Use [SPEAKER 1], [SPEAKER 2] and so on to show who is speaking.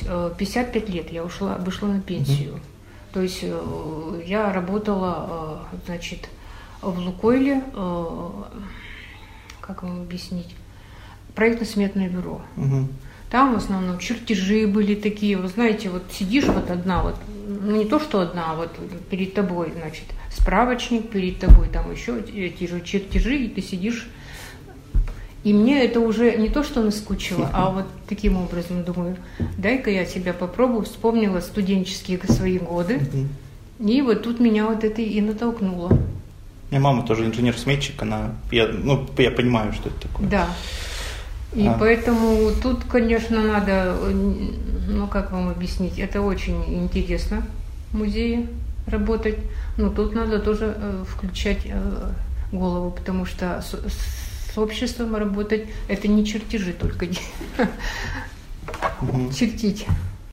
[SPEAKER 1] 55 лет я вышла на пенсию. То есть я работала, значит, в «Лукойле», как вам объяснить, проектно-сметное бюро. Там в основном чертежи были такие, вы знаете, вот сидишь вот одна, вот, ну не то что одна, вот перед тобой, значит, справочник, перед тобой там еще эти же чертежи, и ты сидишь. И мне это уже не то, что наскучило, а вот таким образом думаю, дай-ка я себя попробую, вспомнила студенческие свои годы, и вот тут меня вот это и натолкнуло.
[SPEAKER 2] У меня мама тоже инженер-сметчик, я понимаю, что это такое.
[SPEAKER 1] Да. И поэтому тут, конечно, надо, ну как вам объяснить, это очень интересно в музее работать, но тут надо тоже включать голову, потому что с обществом работать это не чертежи только чертить.